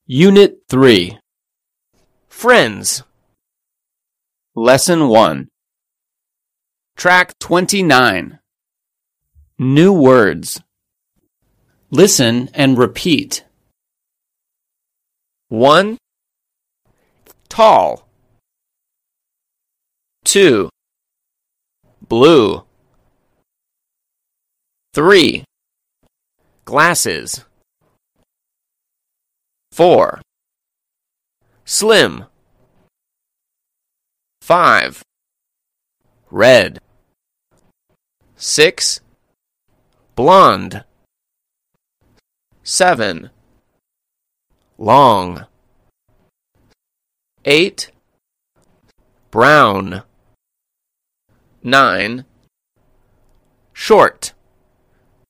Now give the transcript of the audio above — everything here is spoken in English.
Unit 3. Friends. Lesson 1. Track 29. New words. Listen and repeat. 1. Tall. 2. Blue. 3. Glasses. 4. Slim. 5. Red. 6. Blonde. 7. Long. 8. Brown. 9. Short.